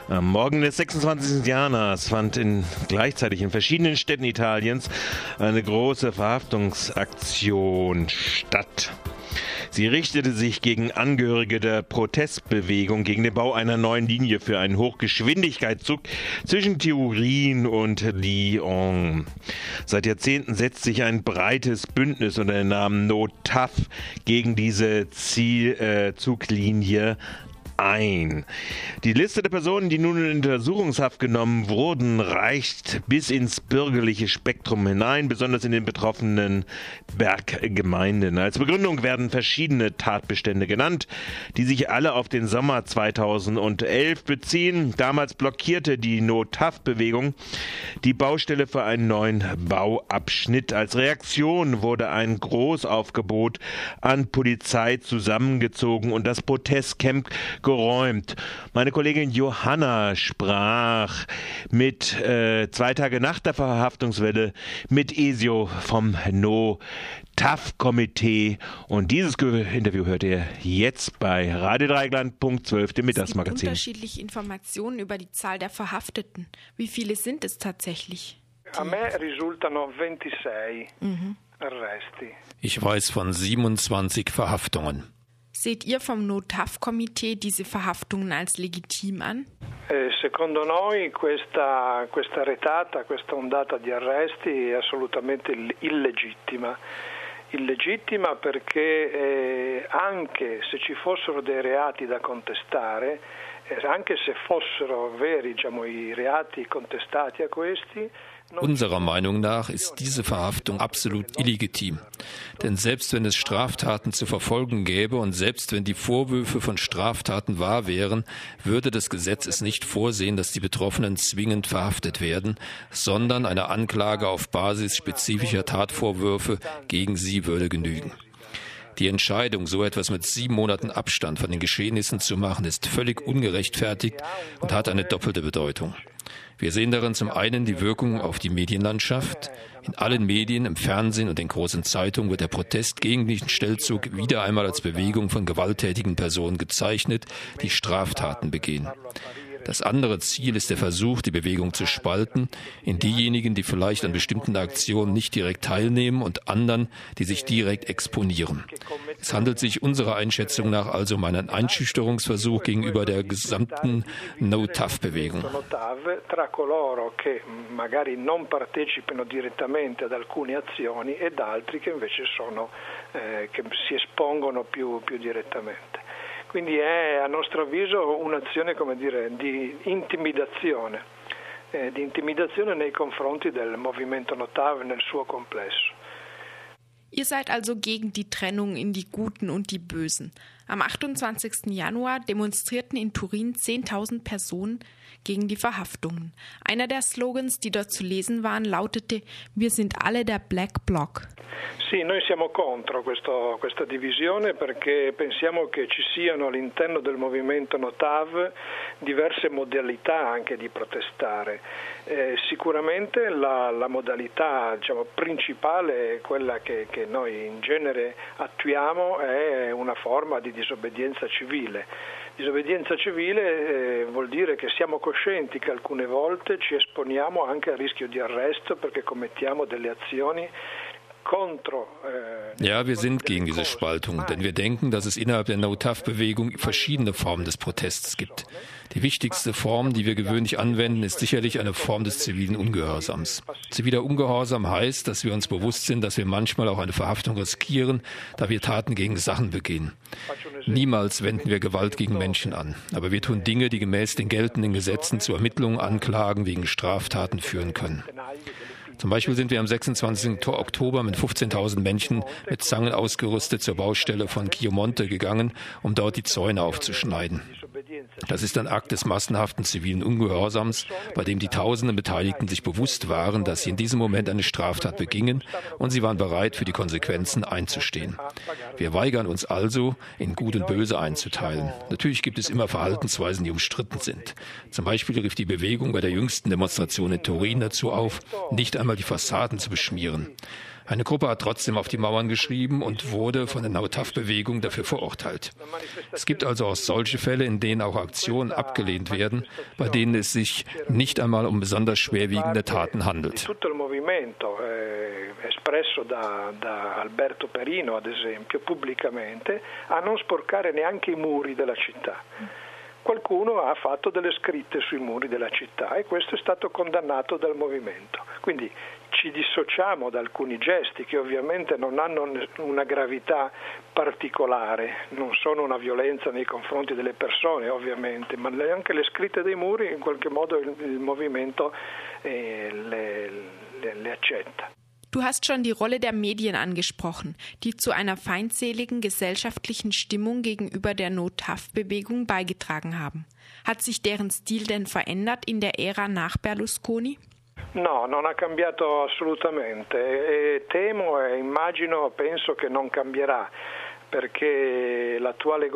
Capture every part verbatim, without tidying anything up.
Am Morgen des sechsundzwanzigsten Januars fand in, gleichzeitig in verschiedenen Städten Italiens eine große Verhaftungsaktion statt. Sie richtete sich gegen Angehörige der Protestbewegung gegen den Bau einer neuen Linie für einen Hochgeschwindigkeitszug zwischen Turin und Lyon. Seit Jahrzehnten setzt sich ein breites Bündnis unter dem Namen No T A F gegen diese Ziel, äh, Zuglinie ein. Die Liste der Personen, die nun in Untersuchungshaft genommen wurden, reicht bis ins bürgerliche Spektrum hinein, besonders in den betroffenen Berggemeinden. Als Begründung werden verschiedene Tatbestände genannt, die sich alle auf den Sommer zweitausendelf beziehen. Damals blockierte die No T A F-Bewegung die Baustelle für einen neuen Bauabschnitt. Als Reaktion wurde ein Großaufgebot an Polizei zusammengezogen und das Protestcamp geräumt. Meine Kollegin Johanna sprach mit äh, zwei Tage nach der Verhaftungswelle mit Esio vom No T A F-Komitee und dieses Interview hört ihr jetzt bei Radio Dreieckland, Punkt zwölf, dem Mittagsmagazin. Es gibt unterschiedliche Informationen über die Zahl der Verhafteten. Wie viele sind es tatsächlich? A me risultano ventisei mhm. arresti. Ich weiß von siebenundzwanzig Verhaftungen. Seht ihr vom No T A F-Komitee diese Verhaftungen als legitim an? Eh, secondo noi questa, questa retata, questa ondata di arresti è assolutamente illegittima. Illegittima perché eh, anche se ci fossero dei reati da contestare, eh, anche se fossero veri, diciamo, i reati contestati a questi, unserer Meinung nach ist diese Verhaftung absolut illegitim. Denn selbst wenn es Straftaten zu verfolgen gäbe und selbst wenn die Vorwürfe von Straftaten wahr wären, würde das Gesetz es nicht vorsehen, dass die Betroffenen zwingend verhaftet werden, sondern eine Anklage auf Basis spezifischer Tatvorwürfe gegen sie würde genügen. Die Entscheidung, so etwas mit sieben Monaten Abstand von den Geschehnissen zu machen, ist völlig ungerechtfertigt und hat eine doppelte Bedeutung. Wir sehen darin zum einen die Wirkung auf die Medienlandschaft. In allen Medien, im Fernsehen und den großen Zeitungen wird der Protest gegen den Stellzug wieder einmal als Bewegung von gewalttätigen Personen gezeichnet, die Straftaten begehen. Das andere Ziel ist der Versuch, die Bewegung zu spalten in diejenigen, die vielleicht an bestimmten Aktionen nicht direkt teilnehmen und anderen, die sich direkt exponieren. Es handelt sich unserer Einschätzung nach also um einen Einschüchterungsversuch gegenüber der gesamten No T A F-Bewegung. Tra coloro che magari non partecipano direttamente ad alcune azioni ed altri che invece sono eh, che si espongono più, più direttamente. Quindi è a nostro avviso un'azione, come dire, di intimidazione, eh, di intimidazione nei confronti del movimento No T A F nel suo complesso. Ihr seid also gegen die Trennung in die Guten und die Bösen. Am achtundzwanzigsten Januar demonstrierten in Turin zehntausend Personen gegen die Verhaftungen. Einer der Slogans, die dort zu lesen waren, lautete: Wir sind alle der Black Bloc. Sì, noi siamo contro questo, questa divisione perché pensiamo che ci siano all'interno del movimento No T A F diverse modalità anche di protestare. Eh, sicuramente la, la modalità, diciamo, principale, quella che, che noi in genere attuiamo, è una forma di disobbedienza civile. Disobbedienza civile eh, vuol dire che siamo coscienti che alcune volte ci esponiamo anche al rischio di arresto perché commettiamo delle azioni. Ja, wir sind gegen diese Spaltung, denn wir denken, dass es innerhalb der No T A F-Bewegung verschiedene Formen des Protests gibt. Die wichtigste Form, die wir gewöhnlich anwenden, ist sicherlich eine Form des zivilen Ungehorsams. Ziviler Ungehorsam heißt, dass wir uns bewusst sind, dass wir manchmal auch eine Verhaftung riskieren, da wir Taten gegen Sachen begehen. Niemals wenden wir Gewalt gegen Menschen an, aber wir tun Dinge, die gemäß den geltenden Gesetzen zu Ermittlungen, Anklagen wegen Straftaten führen können. Zum Beispiel sind wir am sechsundzwanzigsten Oktober mit fünfzehntausend Menschen mit Zangen ausgerüstet zur Baustelle von Chiomonte gegangen, um dort die Zäune aufzuschneiden. Das ist ein Akt des massenhaften zivilen Ungehorsams, bei dem die tausenden Beteiligten sich bewusst waren, dass sie in diesem Moment eine Straftat begingen und sie waren bereit, für die Konsequenzen einzustehen. Wir weigern uns also, in Gut und Böse einzuteilen. Natürlich gibt es immer Verhaltensweisen, die umstritten sind. Zum Beispiel rief die Bewegung bei der jüngsten Demonstration in Turin dazu auf, nicht einmal die Fassaden zu beschmieren. Eine Gruppe hat trotzdem auf die Mauern geschrieben und wurde von der No-T A V-Bewegung dafür verurteilt. Es gibt also auch solche Fälle, in denen auch Aktionen abgelehnt werden, bei denen es sich nicht einmal um besonders schwerwiegende Taten handelt. Espresso da, da Alberto Perino, ad esempio, pubblicamente, a non sporcare neanche i muri della città. Qualcuno ha fatto delle scritte sui muri della città e questo è stato condannato dal movimento. Quindi ci dissociamo da alcuni gesti che ovviamente non hanno una gravità particolare, non sono una violenza nei confronti delle persone ovviamente, ma anche le scritte dei muri in qualche modo il, il movimento eh, le, le, le accetta. Du hast schon die Rolle der Medien angesprochen, die zu einer feindseligen gesellschaftlichen Stimmung gegenüber der No-T A V-Bewegung beigetragen haben. Hat sich deren Stil denn verändert in der Ära nach Berlusconi? No, non ha cambiato assolutamente e temo e immagino, penso che non cambierà. Der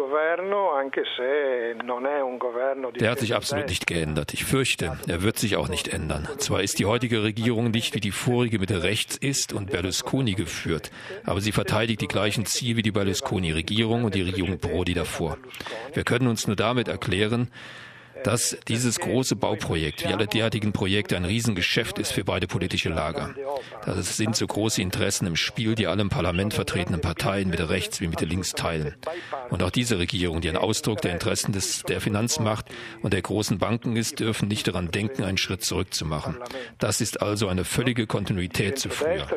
hat sich absolut nicht geändert. Ich fürchte, er wird sich auch nicht ändern. Zwar ist die heutige Regierung nicht wie die vorige Mitte rechts ist und Berlusconi geführt, aber sie verteidigt die gleichen Ziele wie die Berlusconi-Regierung und die Regierung Prodi davor. Wir können uns nur damit erklären, dass dieses große Bauprojekt, wie alle derartigen Projekte, ein Riesengeschäft ist für beide politische Lager. Das sind so große Interessen im Spiel, die alle im Parlament vertretenen Parteien Mitte rechts wie Mitte links teilen. Und auch diese Regierung, die ein Ausdruck der Interessen des, der Finanzmacht und der großen Banken ist, dürfen nicht daran denken, einen Schritt zurückzumachen. Das ist also eine völlige Kontinuität zu früher.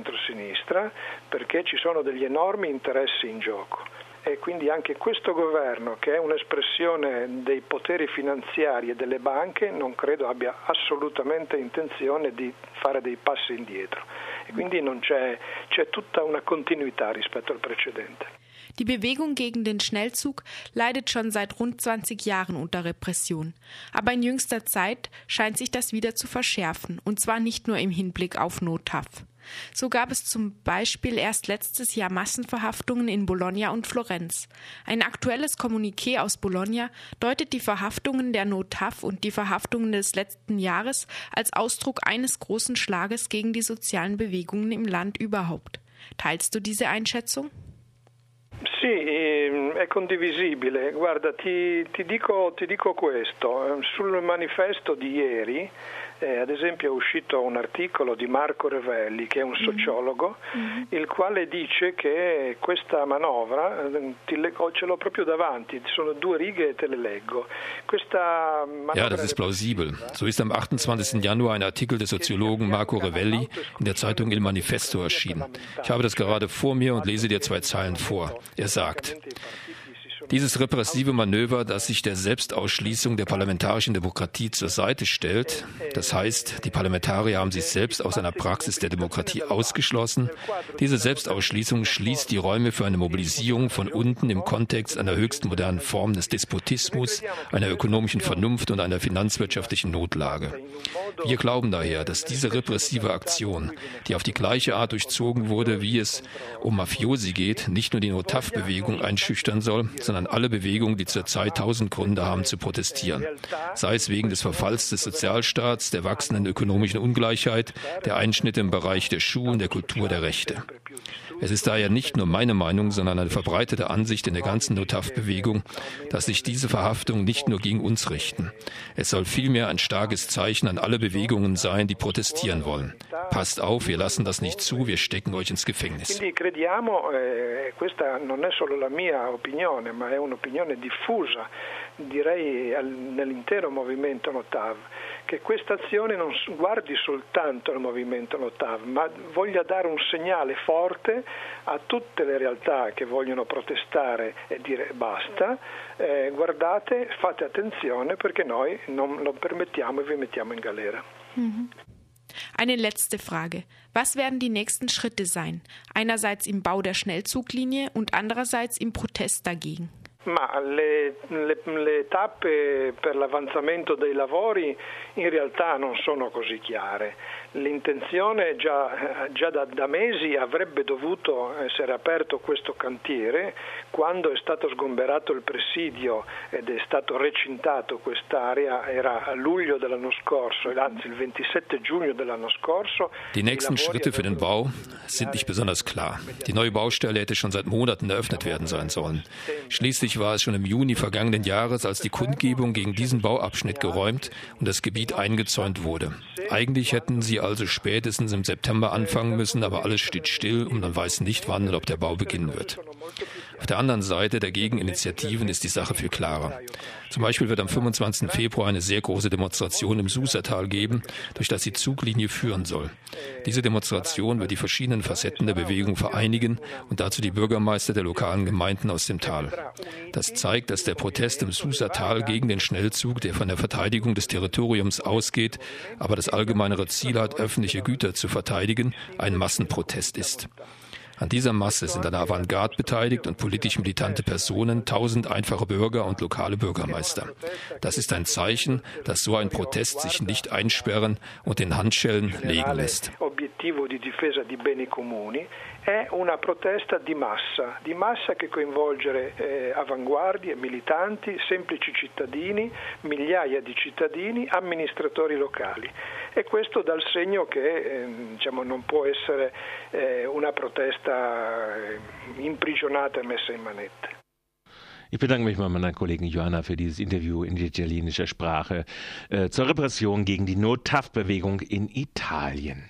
E quindi anche questo governo, che è un'espressione dei poteri finanziari e delle banche, non credo abbia assolutamente intenzione di fare dei passi indietro. E quindi non c'è, c'è tutta una continuità rispetto al precedente. Die Bewegung gegen den Schnellzug leidet schon seit rund zwanzig Jahren unter Repression. Aber in jüngster Zeit scheint sich das wieder zu verschärfen, und zwar nicht nur im Hinblick auf No-T A V. So gab es zum Beispiel erst letztes Jahr Massenverhaftungen in Bologna und Florenz. Ein aktuelles Kommuniqué aus Bologna deutet die Verhaftungen der No-T A V und die Verhaftungen des letzten Jahres als Ausdruck eines großen Schlages gegen die sozialen Bewegungen im Land überhaupt. Teilst du diese Einschätzung? Sì, è condivisibile. Guarda, ti, ti dico, ti dico questo. Sul manifesto di ieri, eh, ad esempio, è uscito un articolo di Marco Revelli, che è un sociologo, mm-hmm. il quale dice che questa manovra, ti leggo, ce l'ho proprio davanti, sono due righe e te le leggo. Questa manovra ja, das ist plausibel. So ist am achtundzwanzigsten Januar ein Artikel des Soziologen Marco Revelli in der Zeitung Il Manifesto erschienen. Ich habe das gerade vor mir und lese dir zwei Zeilen vor. Er sagt: Dieses repressive Manöver, das sich der Selbstausschließung der parlamentarischen Demokratie zur Seite stellt, das heißt, die Parlamentarier haben sich selbst aus einer Praxis der Demokratie ausgeschlossen. Diese Selbstausschließung schließt die Räume für eine Mobilisierung von unten im Kontext einer höchst modernen Form des Despotismus, einer ökonomischen Vernunft und einer finanzwirtschaftlichen Notlage. Wir glauben daher, dass diese repressive Aktion, die auf die gleiche Art durchzogen wurde, wie es um Mafiosi geht, nicht nur die No-T A V-Bewegung einschüchtern soll, sondern alle Bewegungen, die zurzeit tausend Gründe haben zu protestieren. Sei es wegen des Verfalls des Sozialstaats, der wachsenden ökonomischen Ungleichheit, der Einschnitte im Bereich der Schulen, der Kultur, der Rechte. Es ist daher nicht nur meine Meinung, sondern eine verbreitete Ansicht in der ganzen No-T A V-Bewegung, dass sich diese Verhaftungen nicht nur gegen uns richten. Es soll vielmehr ein starkes Zeichen an alle Bewegungen sein, die protestieren wollen. Passt auf, wir lassen das nicht zu, wir stecken euch ins Gefängnis. Quindi crediamo, eh, questa non è solo la mia opinione, ma è un'opinione diffusa, direi nell'intero movimento No-T A V, che questa azione non guardi soltanto al movimento No-T A V, ma voglia dare un segnale forte a tutte le realtà che vogliono protestare e dire basta, eh, guardate, fate attenzione perché noi non lo permettiamo e vi mettiamo in galera. Mhm. Eine letzte Frage. Was werden die nächsten Schritte sein? Einerseits im Bau der Schnellzuglinie und andererseits im Protest dagegen. Ma le, le, le tappe per l'avanzamento dei lavori in realtà non sono così chiare. L'intenzione già, già da, da mesi avrebbe dovuto essere aperto questo cantiere quando è stato sgomberato il presidio ed è stato recintato quest'area, era a luglio dell'anno scorso, anzi il ventisette giugno dell'anno scorso. Die nächsten Schritte für den Bau sind nicht besonders klar. Die neue Baustelle hätte schon seit Monaten eröffnet werden sein sollen. Schließlich war es schon im Juni vergangenen Jahres als die Kundgebung gegen diesen Bauabschnitt geräumt und das Gebiet eingezäunt wurde. Eigentlich hätten sie also spätestens im September anfangen müssen, aber alles steht still und man weiß nicht, wann und ob der Bau beginnen wird. Auf der anderen Seite der Gegeninitiativen ist die Sache viel klarer. Zum Beispiel wird am fünfundzwanzigsten Februar eine sehr große Demonstration im Susatal geben, durch das die Zuglinie führen soll. Diese Demonstration wird die verschiedenen Facetten der Bewegung vereinigen und dazu die Bürgermeister der lokalen Gemeinden aus dem Tal. Das zeigt, dass der Protest im Susatal gegen den Schnellzug, der von der Verteidigung des Territoriums ausgeht, aber das allgemeinere Ziel hat, öffentliche Güter zu verteidigen, ein Massenprotest ist. An dieser Masse sind eine Avantgarde beteiligt und politisch militante Personen, tausend einfache Bürger und lokale Bürgermeister. Das ist ein Zeichen, dass so ein Protest sich nicht einsperren und in Handschellen legen lässt. Obiettivo di difesa di beni comuni è una protesta di massa, di massa che coinvolge eh, avanguardie, militanti, semplici cittadini, migliaia di cittadini, amministratori locali. E questo dà il segno che eh, diciamo, non può essere eh, una protesta eh, imprigionata e messa in manette. Ich bedanke mich bei meiner Kollegin Johanna für dieses Interview in italienischer Sprache äh, zur Repression gegen die No-T A F-Bewegung in Italien.